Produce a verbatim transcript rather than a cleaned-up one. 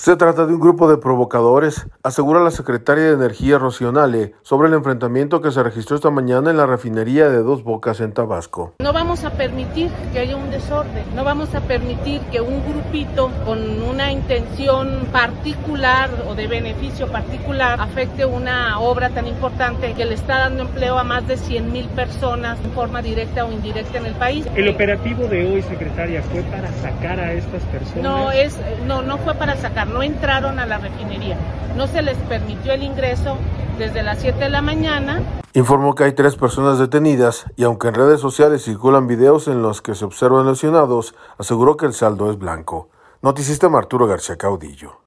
Se trata de un grupo de provocadores, asegura la secretaria de Energía Rocío Nale, sobre el enfrentamiento que se registró esta mañana en la refinería de Dos Bocas en Tabasco. No vamos a permitir que haya un desorden, no vamos a permitir que un grupito con una intención particular o de beneficio particular afecte una obra tan importante que le está dando empleo a más de cien mil personas en forma directa o indirecta en el país. ¿El operativo de hoy, secretaria, fue para sacar a estas personas? No, es, no, no fue para sacar. No entraron a la refinería, no se les permitió el ingreso desde las siete de la mañana. Informó que hay tres personas detenidas y aunque en redes sociales circulan videos en los que se observan lesionados, aseguró que el saldo es blanco. Noticista Arturo García Caudillo.